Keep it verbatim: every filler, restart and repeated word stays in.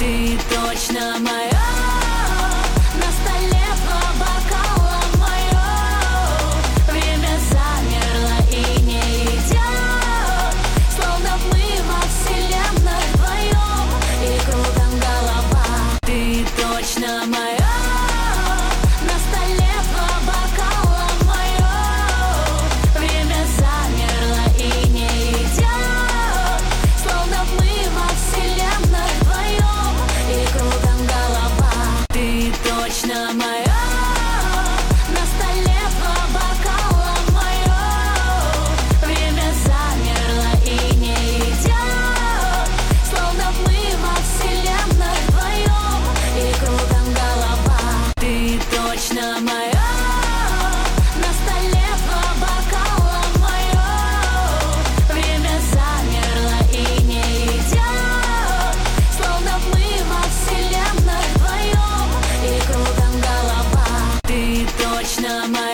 Ты точно моя. На столе два бокала мое. Время замерло и не идет. Словно мы во вселенной вдвоем. И кругом голова. Ты точно моя. На столе два бокала мое. Время замерло и не идет. Словно мы во вселенной вдвоем. И кругом голова. Ты точно моя. На столе два бокала мое. Время замерло и не идет. Словно мы во вселенной вдвоем. И кругом голова. Ты точно моя. На столе два бокала мое. Время замерло и не идет. Словно мы во вселенной вдвоем. И кругом голова. Ты точно моя.